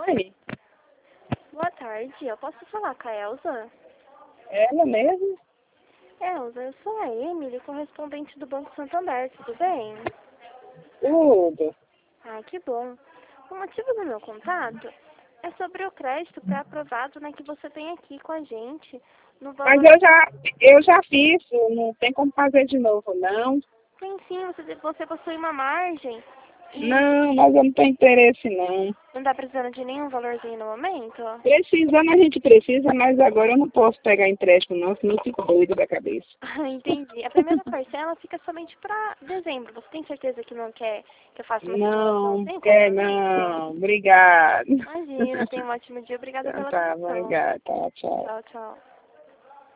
Oi, Boa tarde, eu posso falar com a Elza? ela mesmo? Elza, eu sou a Emily, correspondente do Banco Santander, tudo bem? Tudo. Ah, que bom. O motivo do meu contato é sobre o crédito pré-aprovado, né, que você tem aqui com a gente, no Mas valor... eu já fiz, não tem como fazer de novo, não. Sim, você possui uma margem e Não, mas eu não tenho interesse, não. não está precisando de nenhum valorzinho no momento? Precisando a gente precisa, mas agora eu não posso pegar empréstimo, não, senão eu fico doido da cabeça. Entendi. A primeira parcela fica somente para dezembro. Você tem certeza que não quer que eu faça uma simulação Não, sem quer compromisso? não. Obrigado. Imagina, tenha um ótimo dia. Obrigada Então pela tá, atenção. obrigado. Tá, tchau. Tchau, tchau.